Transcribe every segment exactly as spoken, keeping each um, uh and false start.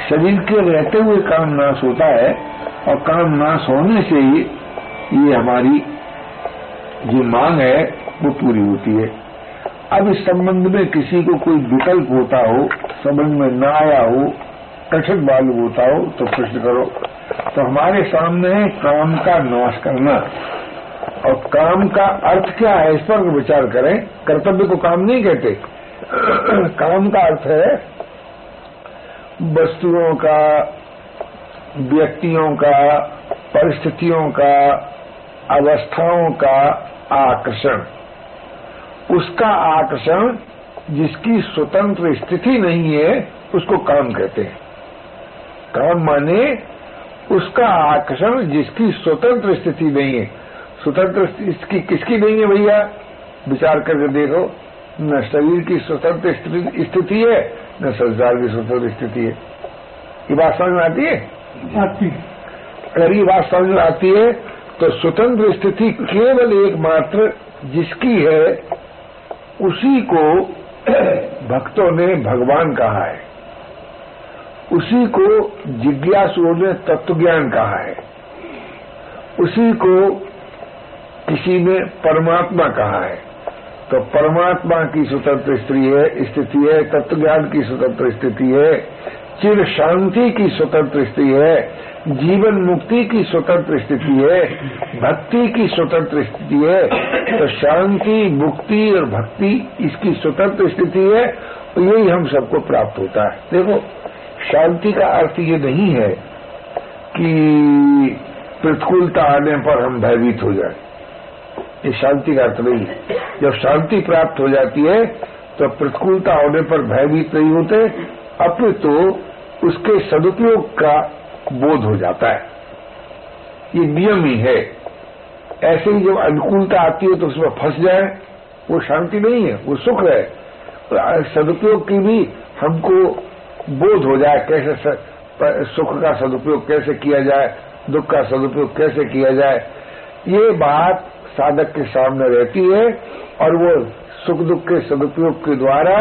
शरीर के रहते हुए काम नाश होता है और काम नाश होने से ही ये हमारी जो मांग है वो पूरी होती है। अब इस संबंध में किसी को कोई विकल्प होता हो, समझ में न आया हो, कठिन मालूम होता हो तो प्रश्न करो। तो हमारे सामने है काम का नाश करना, और काम का अर्थ क्या है इस पर विचार करें। कर्तव्य को काम नहीं कहते। काम का अर्थ है वस्तुओं का, व्यक्तियों का, परिस्थितियों का, अवस्थाओं का आकर्षण। उसका आकर्षण जिसकी स्वतंत्र स्थिति नहीं है उसको काम कहते हैं। काम माने उसका आकर्षण जिसकी स्वतंत्र स्थिति नहीं है। स्वतंत्र इसकी किसकी नहीं है भैया? विचार करके देखो, न शरीर की स्वतंत्र स्थिति है न संसार की स्वतंत्र स्थिति है। ये बात समझ में आती है? आती है। अगर ये बात समझ में आती है तो स्वतंत्र स्थिति केवल एकमात्र जिसकी है उसी को भक्तों ने भगवान कहा है, उसी को जिज्ञासुओं ने तत्वज्ञान कहा है, उसी को किसी ने परमात्मा कहा है। तो परमात्मा की स्वतंत्र स्त्री है स्थिति है, तत्वज्ञान की स्वतंत्र स्थिति है, चिर शांति की स्वतंत्र स्थिति है, जीवन मुक्ति की स्वतंत्र स्थिति है, भक्ति की स्वतंत्र स्थिति है। तो शांति, मुक्ति और भक्ति इसकी स्वतंत्र स्थिति है, और यही हम सबको प्राप्त होता है। देखो, शांति का अर्थ ये नहीं है कि प्रतिकूलता आने पर हम भयभीत हो जाए, ये शांति का अर्थ नहीं है। जब शांति प्राप्त हो जाती है तो प्रतिकूलता होने पर भयभीत नहीं होते, अपितु तो उसके सदुपयोग का बोध हो जाता है। ये नियम ही है। ऐसे ही जब अनुकूलता आती है तो उसमें फंस जाए, वो शांति नहीं है, वो सुख है। सदुपयोग की भी हमको बोध हो जाए, कैसे सुख का सदुपयोग कैसे किया जाए, दुख का सदुपयोग कैसे किया जाए, ये बात साधक के सामने रहती है। और वो सुख दुख के सदुपयोग के द्वारा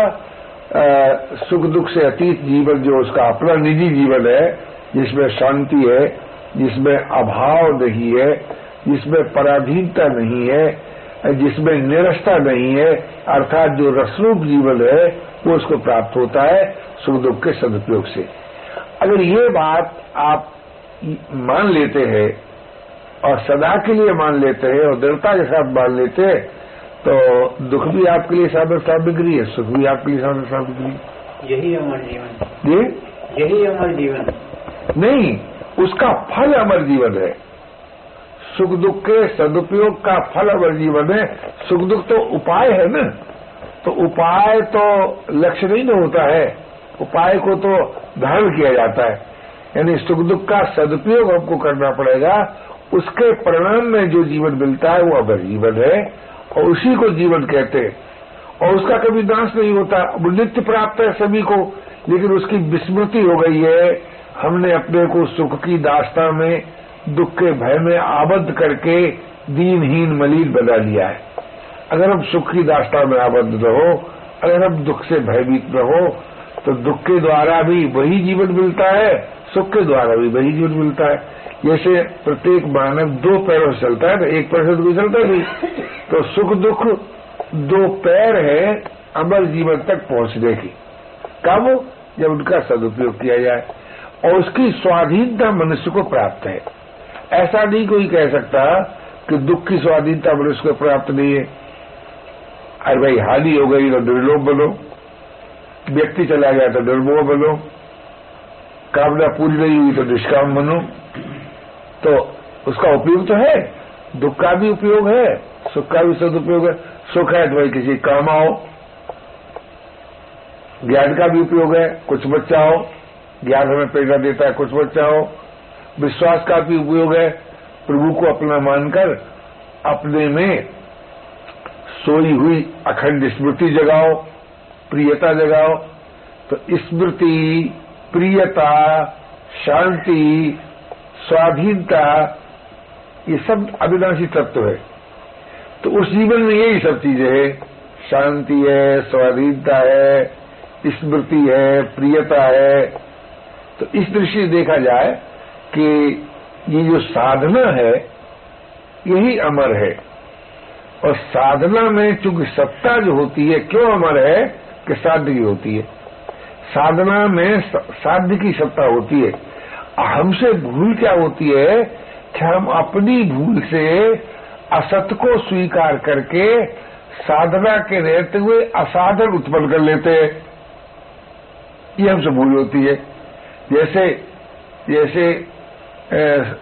सुख दुख से अतीत जीवन जो उसका अपना निजी जीवन है, जिसमें शांति है, जिसमें अभाव नहीं है, जिसमें पराधीनता नहीं है, जिसमें निरस्ता नहीं है, अर्थात जो रसरूप जीवन है वो उसको प्राप्त होता है सुख दुख के सदुपयोग से। अगर ये बात आप मान लेते हैं और सदा के लिए मान लेते हैं और दृढ़ता के साथ मान लेते हैं तो दुख भी आपके लिए साधन सामग्री है, सुख भी आपके लिए साधन सामग्री। यही अमर जीवन। जी, यही अमर जीवन नहीं, उसका फल अमर जीवन है। सुख दुख के सदुपयोग का फल अमर जीवन है। सुख दुख तो उपाय है ना, तो उपाय तो लक्ष्य नहीं ना होता है, उपाय को तो धारण किया जाता है। यानी सुख दुख का सदुपयोग हमको करना पड़ेगा, उसके परिणाम में जो जीवन मिलता है वो अमर जीवन है और उसी को जीवन कहते हैं। और उसका कभी नाश नहीं होता, वो नित्य प्राप्त है सभी को, लेकिन उसकी विस्मृति हो गई है। हमने अपने को सुख की दास्तां में दुख के भय में आबद्ध करके दीनहीन मलिन बना लिया है। अगर हम सुख की दास्तां में आबद्ध रहो, अगर हम दुख से भयभीत रहो, तो दुख के द्वारा भी वही जीवन मिलता है, सुख के द्वारा भी वही जीवन मिलता है। जैसे प्रत्येक मानव दो पैरों से चलता है, तो एक पैर से तो कोई चलता नहीं। तो सुख दुख दो पैर है अमर जीवन तक पहुंचने की। कब? जब उनका सदुपयोग किया जाए और उसकी स्वाधीनता मनुष्य को प्राप्त है। ऐसा नहीं कोई कह सकता कि दुख की स्वाधीनता मनुष्य को प्राप्त नहीं है। अरे भाई, हानि हो गई तो निर्लोभ बनो, व्यक्ति चला गया तो निर्मोह बनो, कामना पूरी नहीं हुई तो निष्काम बनो। तो उसका उपयोग तो है, दुख का भी उपयोग है, सुख का भी सदुपयोग है। सुख है तो भाई किसी काम आओ, ज्ञान का भी उपयोग है, कुछ बचाओ, ज्ञान हमें प्रेरणा देता है, कुछ बचाओ। विश्वास का भी उपयोग है, प्रभु को अपना मानकर अपने में सोई हुई अखंड स्मृति जगाओ, प्रियता जगाओ। तो स्मृति, प्रियता, शांति, स्वाधीनता, ये सब अविनाशी तत्व है। तो उस जीवन में यही सब चीजें हैं, शांति है, स्वाधीनता है, स्मृति है, प्रियता है, तो इस दृष्टि से देखा जाए कि ये जो साधना है यही अमर है, और साधना में चूंकि सत्ता जो होती है, क्यों अमर है कि साध्य की होती है, साधना में साध्य की सत्ता होती है। हमसे भूल क्या होती है कि हम अपनी भूल से असत को स्वीकार करके साधना के रहते हुए असाधन उत्पन्न कर लेते हैं, ये हमसे भूल होती है। जैसे जैसे ए,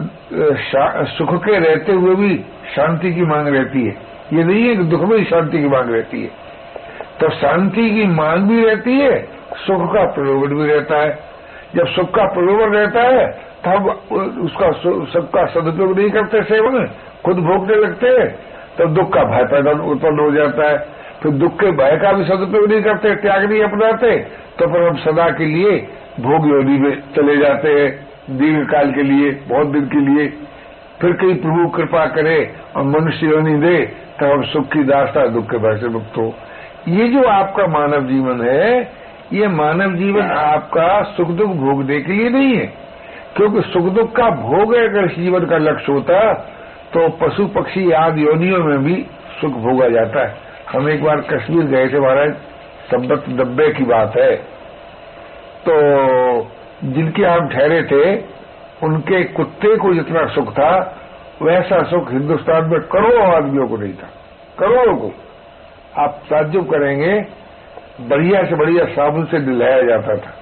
सुख के रहते हुए भी शांति की मांग रहती है, ये नहीं है कि दुख में ही शांति की मांग रहती है। तो शांति की मांग भी रहती है, सुख का प्रलोभन भी रहता है। जब सुख का प्रलोभन रहता है तब उसका सुख का सदुपयोग नहीं करते, सेवन खुद भोगने लगते हैं, तब दुख का भय पैदा उत्पन्न हो जाता है। फिर दुख के भय का भी सदुपयोग नहीं करते, त्याग नहीं अपनाते, तो फिर हम सदा के लिए भोग योनि में चले जाते हैं, दीर्घ काल के लिए, बहुत दिन के लिए। फिर कहीं प्रभु कृपा करे और मनुष्य योनि दे, तब हम सुख की दास्ता, दुख के भय से मुक्त हो। ये जो आपका मानव जीवन है, ये मानव जीवन आपका सुख दुख भोगने के लिए नहीं है, क्योंकि सुख दुख का भोग अगर इस जीवन का लक्ष्य होता तो पशु पक्षी आदि योनियों में भी सुख भोगा जाता है। हम एक बार कश्मीर गए थे महाराज, संबत नब्बे की बात है, तो जिनके हम ठहरे थे उनके कुत्ते को जितना सुख था वैसा सुख हिंदुस्तान में करोड़ों आदमियों को नहीं था, करोड़ों को। आप ताज्जुब करेंगे, बढ़िया से बढ़िया साबुन से नहलाया जाता था,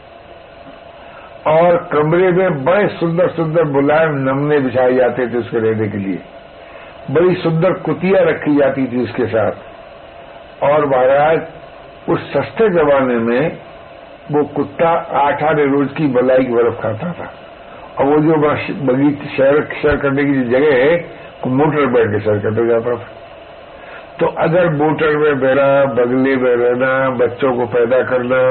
और कमरे में बड़े सुंदर सुंदर मुलायम नमने बिछाए जाते थे उसके रहने के लिए, बड़ी सुंदर कुतिया रखी जाती थी उसके साथ। और महाराज उस सस्ते जमाने में वो कुत्ता आठ आने रोज की मलाई की बर्फ खाता था, और वो जो बगीचे शहर शहर करने की जगह है वो मोटर बैठ के सैर करने जाता था। तो अगर मोटर में बहना, बगले में रहना, बच्चों को पैदा करना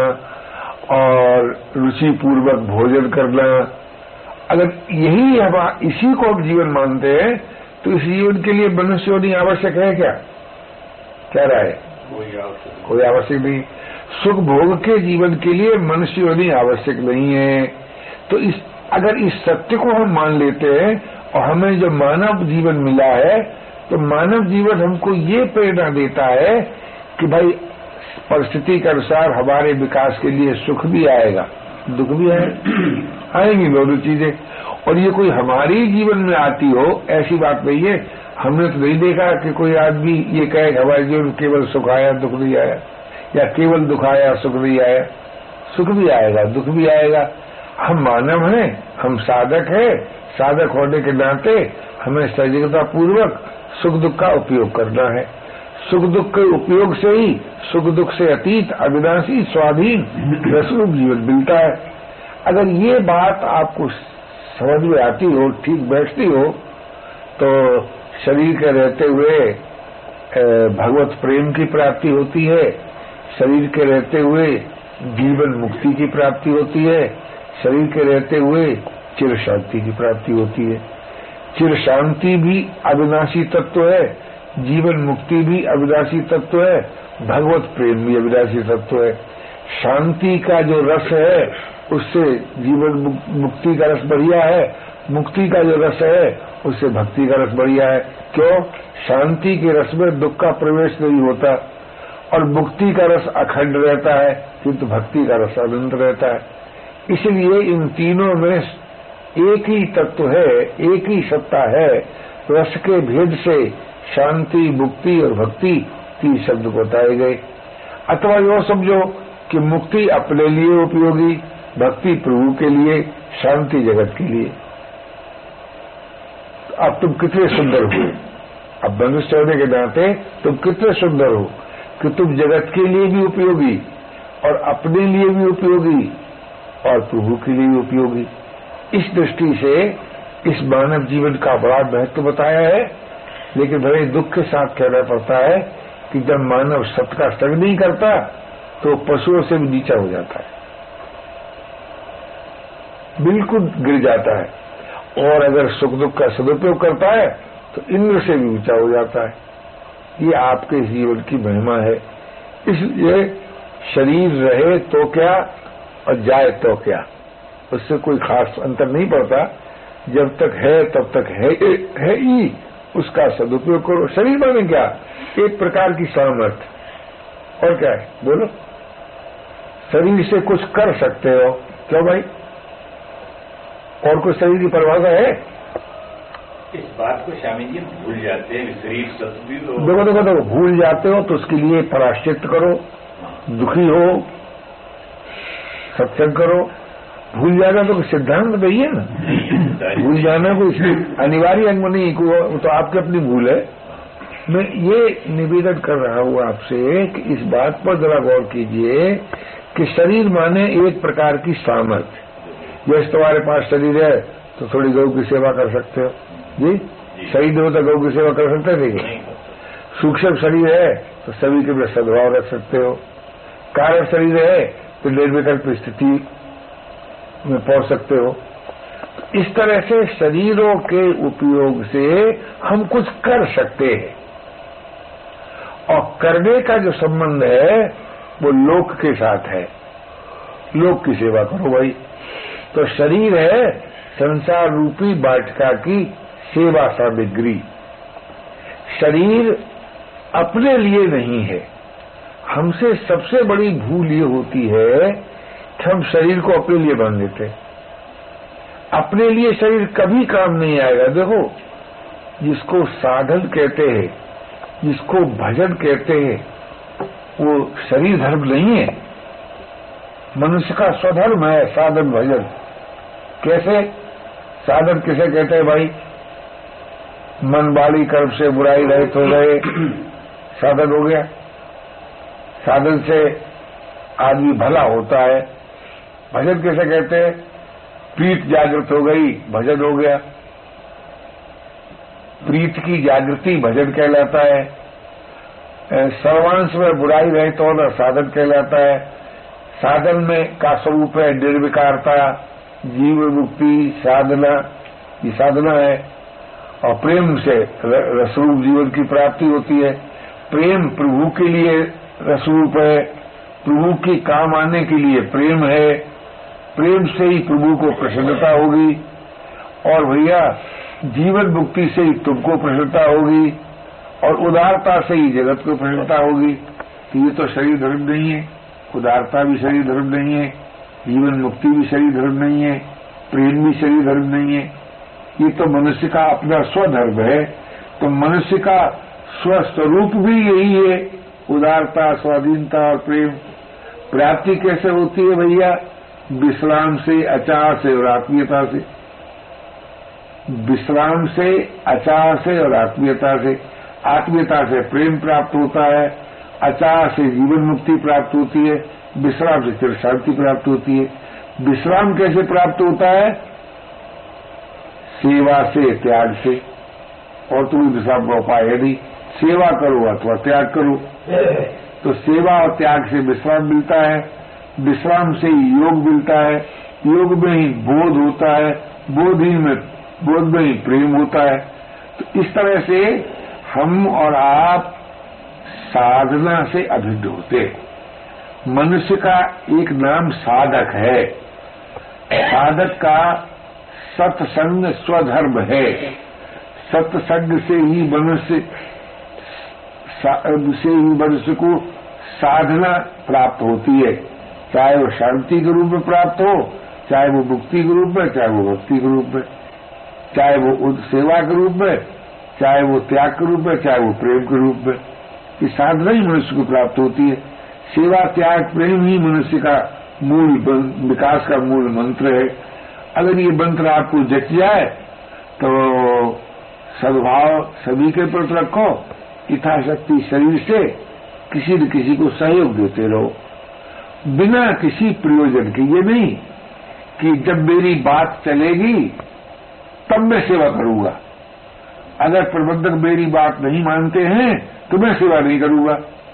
और रुचि पूर्वक भोजन करना, अगर यही हम इसी को हम जीवन मानते हैं तो इस जीवन के लिए मनुष्य होनी आवश्यक है क्या? क्या राय? कोई आवश्यक नहीं। सुख भोग के जीवन के लिए मनुष्य होनी आवश्यक नहीं है। तो इस अगर इस सत्य को हम मान लेते हैं और हमें जो मानव जीवन मिला है, तो मानव जीवन हमको ये प्रेरणा देता है कि भाई परिस्थिति के अनुसार हमारे विकास के लिए सुख भी आएगा, दुख भी आएगा, आएंगी दोनों चीजें। और ये कोई हमारी जीवन में आती हो ऐसी बात नहीं है। हमने तो नहीं देखा कि कोई आदमी ये कहे कि हमारे जीवन केवल सुख आया दुख नहीं आया, या केवल दुख आया सुख नहीं आया। सुख भी आएगा, दुख भी आएगा। हम मानव हैं, हम साधक हैं, साधक होने के नाते हमें सजगता पूर्वक सुख दुख का उपयोग करना है। सुख दुख के उपयोग से ही सुख दुख से अतीत अविनाशी स्वाधीन रसरूप जीवन मिलता है। अगर ये बात आपको समझ में आती हो, ठीक बैठती हो, तो शरीर के रहते हुए भगवत प्रेम की प्राप्ति होती है, शरीर के रहते हुए जीवन मुक्ति की प्राप्ति होती है, शरीर के रहते हुए चिर शांति की प्राप्ति होती है। चिर शांति भी अविनाशी तत्व है, जीवन मुक्ति भी अविनाशी तत्व है, भगवत प्रेम भी अविनाशी तत्व है। शांति का जो रस है उससे जीवन मुक्ति का रस बढ़िया है, मुक्ति का जो रस है उससे भक्ति का रस बढ़िया है। क्यों? शांति के रस में दुख का प्रवेश नहीं होता, और मुक्ति का रस अखंड रहता है, किंतु भक्ति का रस अनंत रहता है। इसलिए इन तीनों में एक ही तत्व है, एक ही सत्ता है। रस के भेद से शांति, मुक्ति और भक्ति तीन शब्द बताए गए। अथवा यो समझो कि मुक्ति अपने लिए उपयोगी, भक्ति प्रभु के लिए, शांति जगत के लिए। अब तुम कितने सुंदर हो, अब मनुष्य होने के नाते तुम कितने सुंदर हो कि तुम जगत के लिए भी उपयोगी और अपने लिए भी उपयोगी और प्रभु के लिए भी उपयोगी। इस दृष्टि से इस मानव जीवन का बड़ा महत्व बताया है। लेकिन बड़े दुख के साथ कहना पड़ता है कि जब मानव सत्य का संग नहीं करता तो पशुओं से भी नीचा हो जाता है, बिल्कुल गिर जाता है। और अगर सुख दुख का सदुपयोग करता है तो इंद्र से भी ऊंचा हो जाता है। ये आपके जीवन की महिमा है। इसलिए शरीर रहे तो क्या और जाए तो क्या, उससे कोई खास अंतर नहीं पड़ता। जब तक है तब तक है है ही, उसका सदुपयोग करो। शरीर माने क्या? एक प्रकार की सामर्थ्य। और क्या है बोलो? शरीर से कुछ कर सकते हो। क्यों भाई? और कुछ शरीर की परिभाषा है? इस बात को स्वामी जी भूल जाते हैं। शरीर सदुपयोग देखो देखो देखो भूल जाते हो तो उसके लिए प्रायश्चित करो, दुखी हो, सत्संग करो। भूल जाना तो सिद्धांत नहीं है ना। भूल जाना कोई अनिवार्य अंग नहीं, वो तो आपकी अपनी भूल है। मैं ये निवेदन कर रहा हूं आपसे कि इस बात पर जरा गौर कीजिए कि शरीर माने एक प्रकार की सामर्थ्य। जैसे तुम्हारे पास शरीर है तो थोड़ी गौ की सेवा कर सकते हो जी, शरीर हो तो गौ की सेवा कर सकते थे। सूक्ष्म शरीर है तो सभी के लिए सद्भाव रख सकते हो। कारण शरीर है तो निर्विकल्प स्थिति में पहुंच सकते हो। इस तरह से शरीरों के उपयोग से हम कुछ कर सकते हैं, और करने का जो संबंध है वो लोक के साथ है। लोक की सेवा करो भाई। तो शरीर है संसार रूपी वाटिका की सेवा सामग्री। शरीर अपने लिए नहीं है। हमसे सबसे बड़ी भूल ये होती है कि हम शरीर को अपने लिए मान लेते हैं। अपने लिए शरीर कभी काम नहीं आएगा। देखो, जिसको साधन कहते हैं, जिसको भजन कहते हैं, वो शरीर धर्म नहीं है। मनुष्य का स्वधर्म है साधन भजन। कैसे? साधन किसे कहते हैं भाई? मन वाली कर्म से बुराई रहित हो गए, साधन हो गया। साधन से आदमी भला होता है। भजन किसे कहते हैं? प्रीत जागृत हो गई, भजन हो गया। प्रीत की जागृति भजन कहलाता है। सर्वांश में बुराई रहित होना साधन कहलाता है। साधन में का स्वरूप है निर्विकारता, जीव मुक्ति, साधना, ये साधना है। और प्रेम से रसरूप जीवन की प्राप्ति होती है। प्रेम प्रभु के लिए रसरूप है, प्रभु के काम आने के लिए प्रेम है। प्रेम से ही प्रभु को प्रसन्नता होगी, और भैया जीवन मुक्ति से ही तुमको प्रसन्नता होगी, और उदारता से ही जगत को प्रसन्नता होगी। तो ये तो शरीर धर्म नहीं है। उदारता भी शरीर धर्म नहीं है, जीवन मुक्ति भी शरीर धर्म नहीं है, प्रेम भी शरीर धर्म नहीं है। ये तो मनुष्य का अपना स्वधर्म है। तो मनुष्य का स्वस्वरूप भी यही है, उदारता, स्वाधीनता और प्रेम। प्राप्ति कैसे होती है भैया? विश्राम से, आचार से और आत्मीयता से। विश्राम से, आचार से और आत्मीयता से। आत्मीयता से प्रेम प्राप्त होता है, आचार से जीवन मुक्ति प्राप्त होती है, विश्राम से चिर शांति प्राप्त होती है। विश्राम कैसे प्राप्त होता है? सेवा से, त्याग से। और तुम्हें विश्राम का उपाय है नहीं। सेवा करो अथवा त्याग करो। तो सेवा और त्याग से विश्राम मिलता है, विश्राम से ही योग मिलता है, योग में ही बोध होता है, बोध ही में बोध में ही प्रेम होता है। तो इस तरह से हम और आप साधना से अभिन्न होते। मनुष्य का एक नाम साधक है। साधक का सत्संग स्वधर्म है। सत्संग से ही मनुष्य से ही मनुष्य को साधना प्राप्त होती है, चाहे वो शांति के रूप में प्राप्त हो, चाहे वो मुक्ति के रूप में, चाहे वो भक्ति के रूप में, चाहे वो सेवा के रूप में, चाहे वो त्याग के रूप में, चाहे वो प्रेम के रूप में। ये साधना ही मनुष्य को प्राप्त होती है। सेवा, त्याग, प्रेम ही मनुष्य का मूल विकास का मूल मंत्र है। अगर ये मंत्र आपको जच जाए तो सद्भाव सभी के प्रति रखो, यथाशक्ति शरीर से किसी न किसी को सहयोग देते रहो, बिना किसी प्रयोजन के। ये नहीं कि जब मेरी बात चलेगी तब मैं सेवा करूंगा, अगर प्रबंधक मेरी बात नहीं मानते हैं तो मैं सेवा नहीं करूंगा।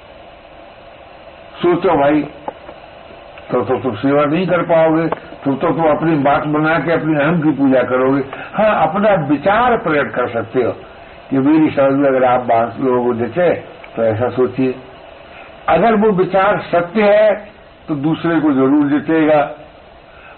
सोचो भाई, तो तो तुम सेवा नहीं कर पाओगे। तुम तो तुम अपनी बात बना के अपनी अहम की पूजा करोगे। हाँ, अपना विचार प्रकट कर सकते हो कि मेरी समझ में अगर आप बात लोगों को जचे तो ऐसा सोचिए। अगर वो विचार सत्य है तो दूसरे को जरूर जचेगा,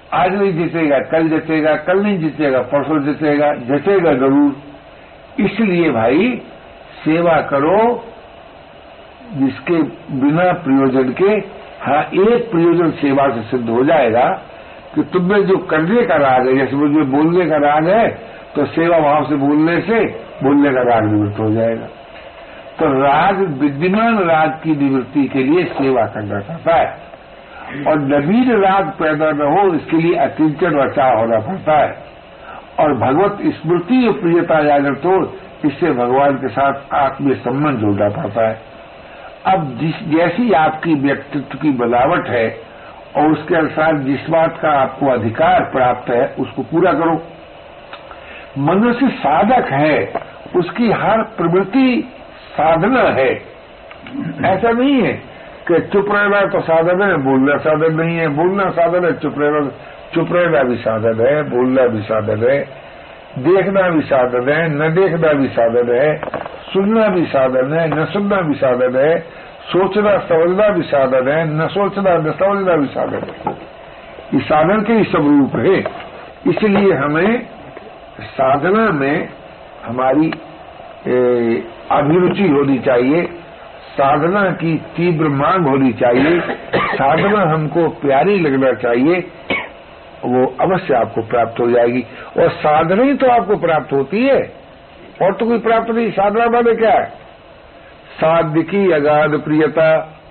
आज नहीं जीतेगा, कल जीतेगा, कल नहीं जीतेगा, परसों जीतेगा, जीतेगा जरूर। इसलिए भाई सेवा करो जिसके बिना प्रयोजन के, हाँ एक प्रयोजन सेवा से सिद्ध हो जाएगा कि तुम्हें जो करने का राग है, जैसे मुझे बोलने का राग है तो सेवा भाव से बोलने से बोलने का राग निवृत्त हो जाएगा। तो राग, विद्यमान राग की निवृत्ति के लिए सेवा करना पड़ता है, और नवीन राग पैदा न हो इसके लिए अकिंचन बचाव होना पड़ता है, और भगवत स्मृति और प्रियता जागृत हो इससे भगवान के साथ आत्मीय संबंध जोड़ना पड़ता है। अब जिस जैसी आपकी व्यक्तित्व की बनावट है और उसके अनुसार जिस बात का आपको अधिकार प्राप्त है उसको पूरा करो। मनुष्य साधक है, उसकी हर प्रवृत्ति साधना है। ऐसा नहीं है कि चुप रहना तो साधन है, बोलना साधन नहीं है, बोलना साधन है, चुप रहना चुप रहना भी साधन है, बोलना भी साधन है, देखना भी साधन है, न देखना भी साधन है, सुनना भी साधन है, न सुनना भी साधन है, सोचना समझना भी साधन है, न सोचना न समझना भी साधन है। ये साधन के ही सब रूप है। इसलिए हमें साधना में हमारी अभिरुचि होनी चाहिए, साधना की तीव्र मांग होनी चाहिए, साधना हमको प्यारी लगना चाहिए, वो अवश्य आपको प्राप्त हो जाएगी। और साधना ही तो आपको प्राप्त होती है, और तो कोई प्राप्त नहीं। साधना माने क्या है? साध्य की अगाध प्रियता,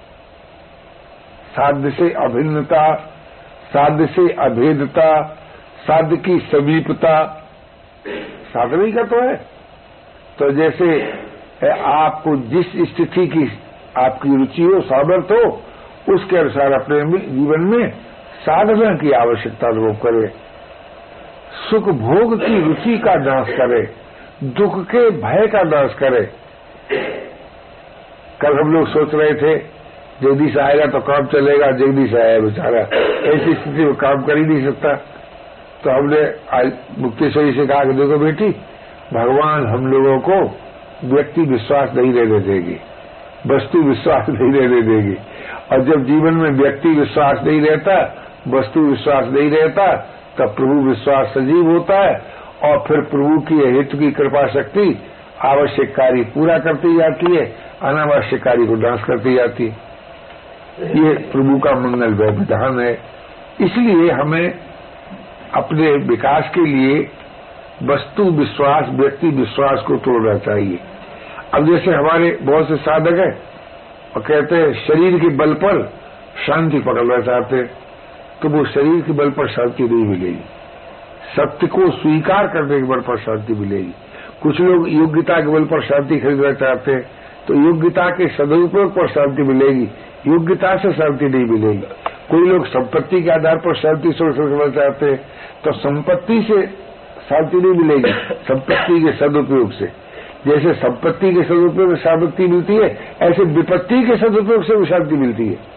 साध्य से अभिन्नता, साध्य से अभेदता, साध्य की समीपता, साधना ही का तो है। तो जैसे आपको जिस स्थिति की आपकी रुचि हो, सामर्थ हो, उसके अनुसार अपने जीवन में साधना की आवश्यकता अनुभव करे। सुख भोग की रुचि का नाश करे, दुख के भय का नाश करे। कल हम लोग सोच रहे थे जगदीश आएगा तो काम चलेगा, जगदीश आया बेचारा, ऐसी स्थिति में काम कर ही नहीं सकता। तो हमने आज मुक्तेश्वरी से कहा कि देखो बेटी, भगवान हम लोगों को व्यक्ति विश्वास नहीं रहने देगी, वस्तु विश्वास नहीं रहने देगी। और जब जीवन में व्यक्ति विश्वास नहीं रहता, वस्तु विश्वास नहीं रहता, तब प्रभु विश्वास सजीव होता है, और फिर प्रभु की हेतु की कृपा शक्ति आवश्यक कार्य पूरा करती जाती है, अनावश्यक कार्य को नाश करती जाती है। ये प्रभु का मंगल विधान है। इसलिए हमें अपने विकास के लिए वस्तु विश्वास, व्यक्ति विश्वास को तोड़ना चाहिए। अब जैसे हमारे बहुत से साधक हैं और कहते हैं शरीर के बल पर शांति पकड़ना चाहते हैं, तो वो शरीर के बल पर शांति नहीं मिलेगी, सत्य को स्वीकार करने के बल पर शांति मिलेगी। कुछ लोग योग्यता के बल पर शांति खरीदना चाहते हैं, तो योग्यता के सदुपयोग पर शांति मिलेगी, योग्यता से शांति नहीं मिलेगी। कोई लोग संपत्ति के आधार पर शांति सोचना चाहते हैं, तो संपत्ति से शांति नहीं मिलेगी, संपत्ति के सदुपयोग से। जैसे संपत्ति के सदुपयोग से शांति मिलती है, ऐसे विपत्ति के सदुपयोग से भी शांति मिलती है।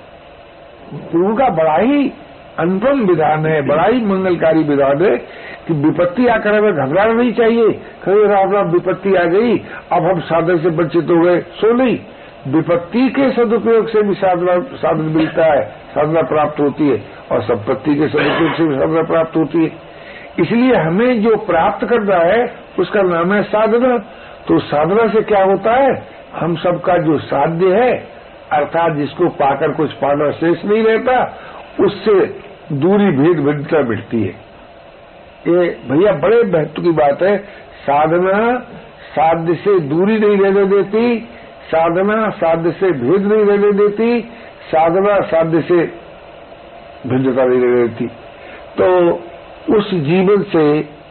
प्रभु का बड़ा ही अनुपम विधान है, बड़ा ही मंगलकारी विधान है कि विपत्ति आकर हमें घबराना नहीं चाहिए। कहीं राम राम विपत्ति आ गई, अब हम साधन से वंचित हो गए, सो नहीं। विपत्ति के सदुपयोग से भी साधना साधन मिलता है, साधना प्राप्त होती है, और संपत्ति के सदुपयोग से भी साधना प्राप्त होती है। इसलिए हमें जो प्राप्त करना है उसका नाम है साधना। तो साधना से क्या होता है? हम सबका जो साध्य है, अर्थात जिसको पाकर कुछ पाना शेष नहीं रहता, उससे दूरी भेद भिन्नता मिटती है। ये भैया बड़े महत्व की बात है। साधना साध्य से दूरी नहीं रहने देती, साधना साध्य से भेद नहीं रहने देती, साधना साध्य से भिन्नता नहीं रहने देती। तो उस जीवन से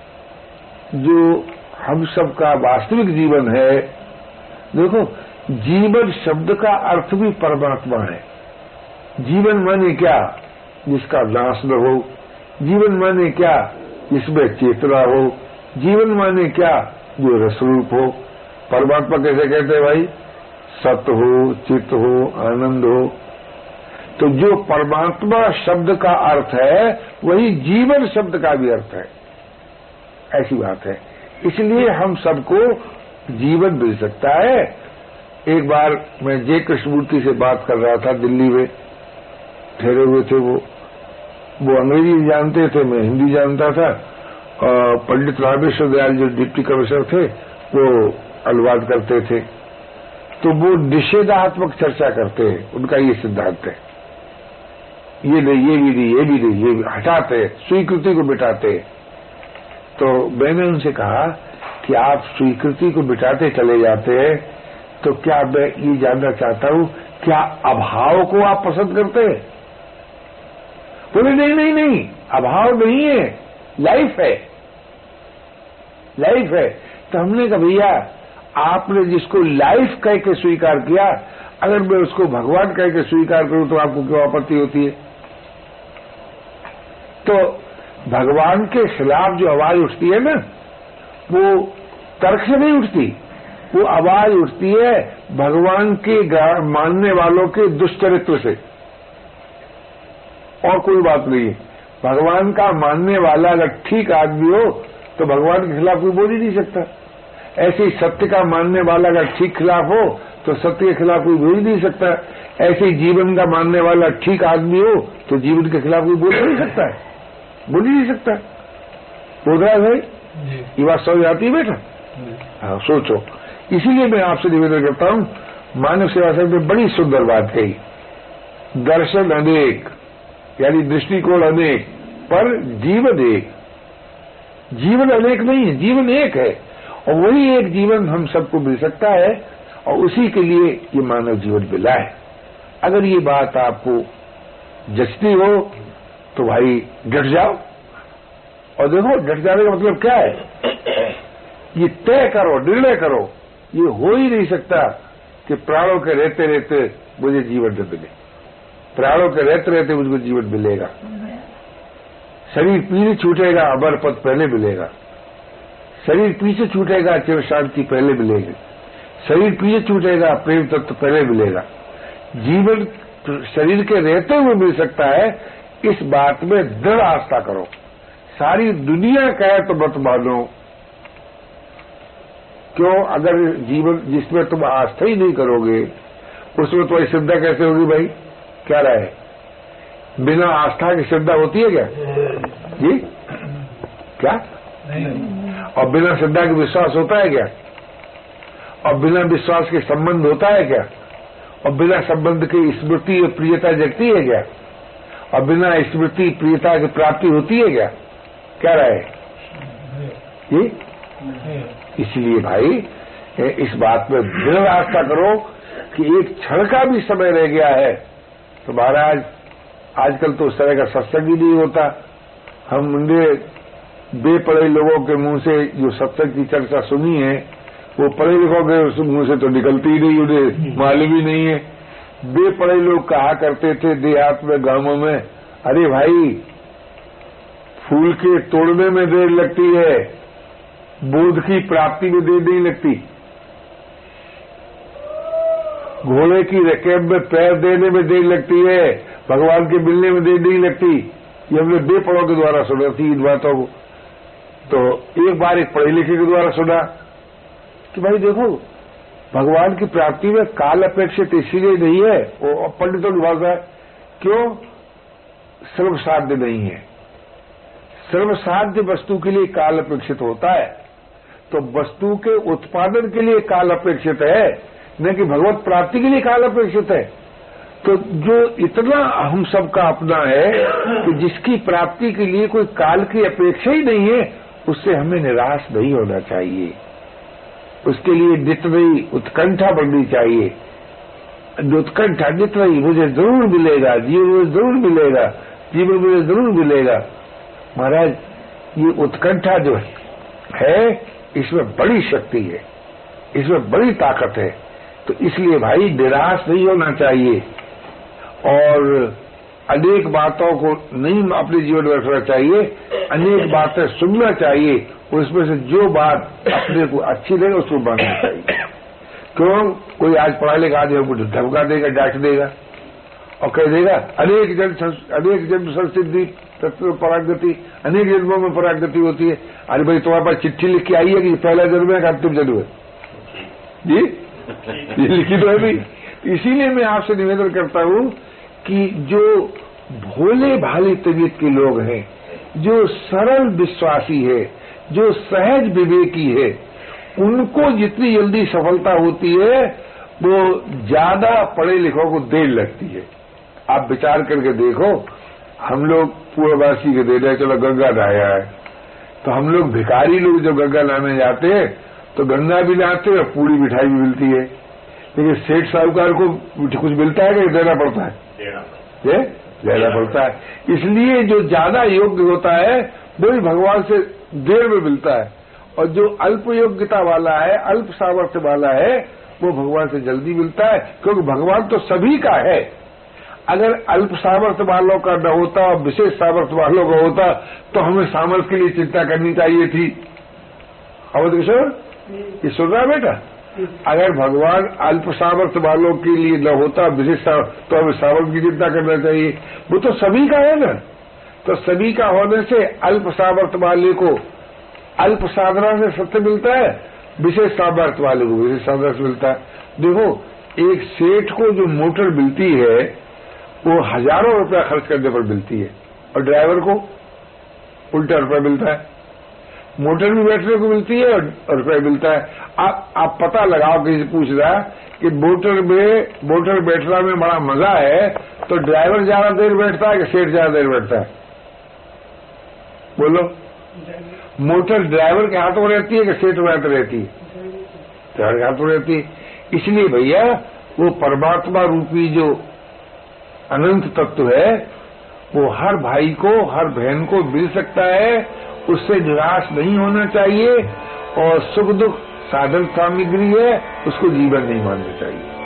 जो हम सबका वास्तविक जीवन है, देखो जीवन शब्द का अर्थ भी परमात्मा है। जीवन माने क्या? जिसका नाश न हो। जीवन माने क्या? जिसमें चेतना हो। जीवन माने क्या? जो रसरूप हो। परमात्मा कैसे कहते हैं भाई? सत्य हो, चित्त हो, आनंद हो। तो जो परमात्मा शब्द का अर्थ है वही जीवन शब्द का भी अर्थ है, ऐसी बात है। इसलिए हम सबको जीवन मिल सकता है। एक बार मैं जय कृष्णमूर्ति से बात कर रहा था, दिल्ली में ठहरे हुए थे वो। वो अंग्रेजी जानते थे, मैं हिंदी जानता था। पंडित रामेश्वर दयाल जो डिप्टी कमिश्नर थे वो अनुवाद करते थे। तो वो निषेधात्मक चर्चा करते हैं, उनका ये सिद्धांत है, ये नहीं, ये भी नहीं, ये भी नहीं, ये भी हटाते, स्वीकृति को मिटाते। तो मैंने उनसे कहा कि आप स्वीकृति को मिटाते चले जाते हैं, तो क्या मैं ये जानना चाहता हूं, क्या अभाव को आप पसंद करते हैं? बोले नहीं नहीं नहीं, अभाव नहीं है, लाइफ है, लाइफ है। तो हमने कहा भैया आपने जिसको लाइफ कह के स्वीकार किया, अगर मैं उसको भगवान कह के स्वीकार करूं तो आपको क्यों आपत्ति होती है? तो भगवान के खिलाफ जो आवाज उठती है ना, वो तर्क से नहीं उठती, वो आवाज उठती है भगवान के मानने वालों के दुष्चरित्र से, और कोई बात नहीं है। भगवान का मानने वाला अगर ठीक आदमी हो तो भगवान के खिलाफ कोई बोल ही नहीं सकता। ऐसे ही सत्य का मानने वाला अगर ठीक खिलाफ हो तो सत्य के खिलाफ कोई बोल ही नहीं सकता। ऐसे ही जीवन का मानने वाला ठीक आदमी हो तो जीवन के खिलाफ कोई बोल नहीं सकता है, बोल ही नहीं सकता। बोल रहा है भाई, ये बात समझ आती है बेटा? हाँ, सोचो। इसीलिए मैं आपसे निवेदन करता हूं, मानव सेवा संघ ने बड़ी सुंदर बात कही, दर्शन अनेक, यानी दृष्टिकोण अनेक पर जीवन एक। जीवन अनेक नहीं है, जीवन एक है, और वही एक जीवन हम सबको मिल सकता है, और उसी के लिए ये मानव जीवन मिला है। अगर ये बात आपको जचती हो तो भाई डट जाओ, और देखो डट जाने का मतलब क्या है, ये तय करो, निर्णय करो, ये हो ही नहीं सकता कि प्राणों के रहते रहते मुझे जीवन न मिले, प्राणों के रहते रहते मुझको जीवन मिलेगा। शरीर पीछे छूटेगा, अमर पद पहले मिलेगा। शरीर पीछे छूटेगा, चिर शांति पहले मिलेगी। शरीर पीछे छूटेगा, प्रेम तत्व पहले मिलेगा। जीवन शरीर के रहते हुए मिल सकता है, इस बात में दृढ़ आस्था करो। सारी दुनिया कहे तो मत मानो, क्यों? अगर जीवन जिसमें तुम आस्था ही नहीं करोगे उसमें तुम्हारी श्रद्धा कैसे होगी भाई? क्या राय है? बिना आस्था की श्रद्धा होती है क्या जी? क्या नहीं। और बिना श्रद्धा के विश्वास होता है क्या? और बिना विश्वास के संबंध होता है क्या? और बिना संबंध की स्मृति और प्रियता जगती है क्या? और बिना स्मृति प्रियता की प्राप्ति होती है क्या? क्या राय है जी? इसलिए भाई इस बात में दृढ़ आस्था करो कि एक क्षण का भी समय रह गया है तो महाराज, आजकल तो उस तरह का सत्संग ही नहीं होता। हमने बेपढ़े लोगों के मुंह से जो सत्संग की चर्चा सुनी है, वो पढ़े लिखों के मुंह से तो निकलती ही नहीं, उन्हें मालूम ही नहीं है। बेपढ़े लोग कहा करते थे देहात में, गांवों में, अरे भाई फूल के तोड़ने में देर लगती है, बोध की प्राप्ति में देर नहीं लगती। घोड़े की रकेब में पैर देने में देर लगती है, भगवान के मिलने में देर नहीं लगती। ये हमने बेपढ़ों के द्वारा सुना थी इन बातों को। तो एक बार एक पढ़े लिखे के द्वारा सुना कि भाई देखो, भगवान की प्राप्ति में काल अपेक्षित इसलिए नहीं है, वो पंडितों की भाषा है, क्यों? सर्वसाध्य नहीं है। सर्वसाध्य वस्तु के लिए काल अपेक्षित होता है, तो वस्तु के उत्पादन के लिए काल अपेक्षित है, न कि भगवत प्राप्ति के लिए काल अपेक्षित है। तो जो इतना हम सबका अपना है कि जिसकी प्राप्ति के लिए कोई काल की अपेक्षा ही नहीं है, उससे हमें निराश नहीं होना चाहिए। उसके लिए नित नई उत्कंठा बढ़नी चाहिए। उत्कंठा नित नई, मुझे जरूर मिलेगा, जीवन मुझे जरूर मिलेगा, जीवन मुझे जरूर मिलेगा। महाराज, ये उत्कंठा जो है इसमें बड़ी शक्ति है, इसमें बड़ी ताकत है। तो इसलिए भाई निराश नहीं होना चाहिए, और अनेक बातों को नहीं अपने जीवन में रखना चाहिए, अनेक बातें सुनना चाहिए, उसमें से जो बात अपने को अच्छी लगे उसको मानना चाहिए। क्यों? कोई आज पढ़ा लिखा आदमी हमको धमका देगा, डांट देगा और कह देगा अनेक जन्म अनेक जन्म संसिद्धि तत्व परागति, अनेक जन्मों में परागति होती है। अरे भाई तुम्हारे पास चिट्ठी लिख के आई है कि पहला जन्म है कि अंतिम जन्म है जी? ये लिखी तो है भी। इसीलिए मैं आपसे निवेदन करता हूं कि जो भोले भाले तबीयत के लोग हैं, जो सरल विश्वासी है, जो सहज विवेकी है, उनको जितनी जल्दी सफलता होती है वो ज्यादा पढ़े लिखों को देर लगती है। आप विचार करके देखो, हम लोग पूर्ववासी के दे रहे, चलो गंगा नहाया है, तो हम लोग भिखारी लोग जब गंगा नहाने जाते हैं तो गंगा भी नहाते हैं और पूरी मिठाई भी मिलती है, लेकिन सेठ साहूकार को कुछ मिलता है कि देना पड़ता है? ये देना पड़ता है। इसलिए जो ज्यादा योग्य होता है वो भी भगवान से देर में मिलता है, और जो अल्प योग्यता वाला है, अल्प सामर्थ्य वाला है, वो भगवान से जल्दी मिलता है, क्योंकि भगवान तो सभी का है। अगर अल्प सामर्थ्य वालों का न होता और विशेष सामर्थ्य वालों का होता तो हमें सामर्थ्य के लिए चिंता करनी चाहिए थी। अवध किशोर, ये सुन रहा बेटा? अगर भगवान अल्प सामर्थ्य वालों के लिए न होता, विशेष तो हमें सामर्थ्य की चिंता करना चाहिए। वो तो सभी का है ना, तो सभी का होने से अल्प सामर्थ्य वाले को अल्प साधना से सत्य मिलता है, विशेष सामर्थ्य वाले को विशेष साधना से मिलता है। देखो, एक सेठ को जो मोटर मिलती है वो हजारों रुपया खर्च करने पर मिलती है, और ड्राइवर को उल्टा रुपया मिलता है। मोटर भी बैठने को मिलती है और रुपया मिलता है। आप आप पता लगाओ, किसी पूछ रहा है कि मोटर में मोटर बैठना में बड़ा मजा है, तो ड्राइवर ज्यादा देर बैठता है कि सेठ ज्यादा देर बैठता है? बोलो। मोटर ड्राइवर के हाथों में रहती है कि सेठ के हाथ रहती है? ड्राइवर के हाथों में रहती है। इसलिए भैया वो परमात्मा रूपी जो अनंत तत्व है वो हर भाई को, हर बहन को मिल सकता है, उससे निराश नहीं होना चाहिए, और सुख दुख साधन सामग्री है, उसको जीवन नहीं मानना चाहिए।